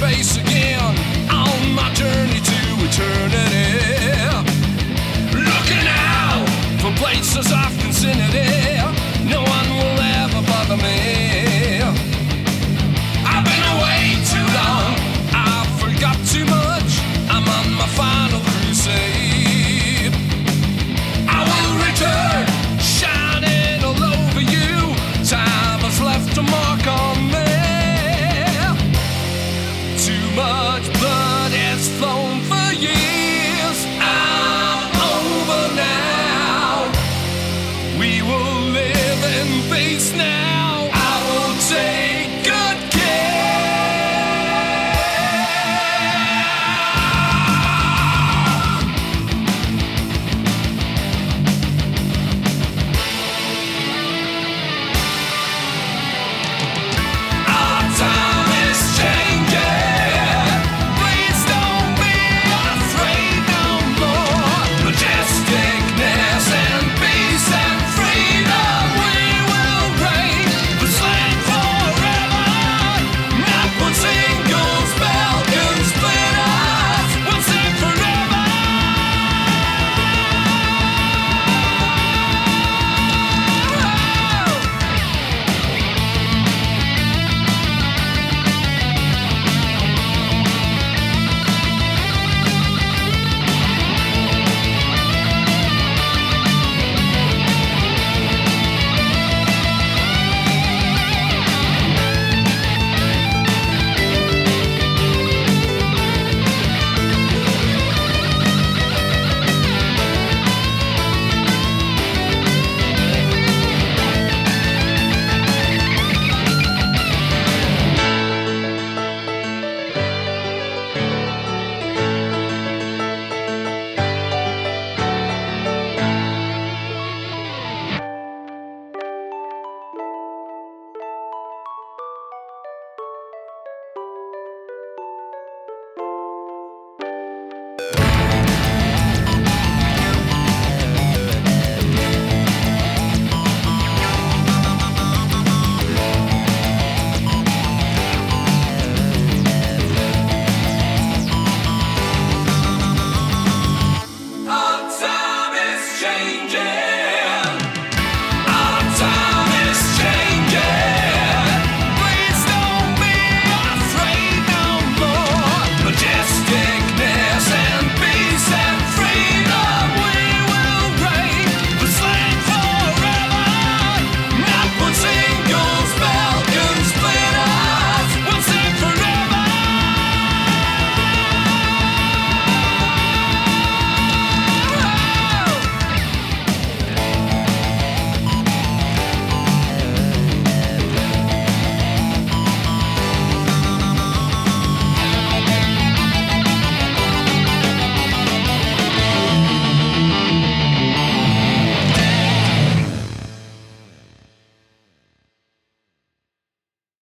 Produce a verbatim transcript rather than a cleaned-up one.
race again on my journey to eternity. Looking out for places of vicinity. No one will ever bother me. I've been away too long, I forgot too much. I'm on my final crusade. I will return, shining all over you. Time has left a mark on me. Too much blood has flown